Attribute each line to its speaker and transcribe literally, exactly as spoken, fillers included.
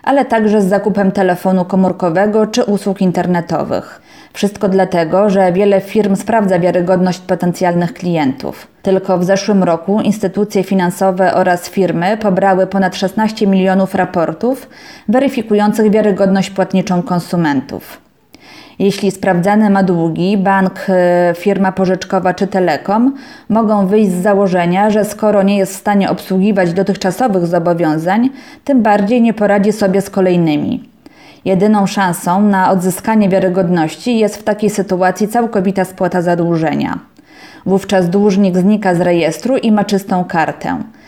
Speaker 1: ale także z zakupem telefonu komórkowego czy usług internetowych. Wszystko dlatego, że wiele firm sprawdza wiarygodność potencjalnych klientów. Tylko w zeszłym roku instytucje finansowe oraz firmy pobrały ponad szesnaście milionów raportów weryfikujących wiarygodność płatniczą konsumentów. Jeśli sprawdzany ma długi, bank, firma pożyczkowa czy telekom mogą wyjść z założenia, że skoro nie jest w stanie obsługiwać dotychczasowych zobowiązań, tym bardziej nie poradzi sobie z kolejnymi. Jedyną szansą na odzyskanie wiarygodności jest w takiej sytuacji całkowita spłata zadłużenia. Wówczas dłużnik znika z rejestru i ma czystą kartę.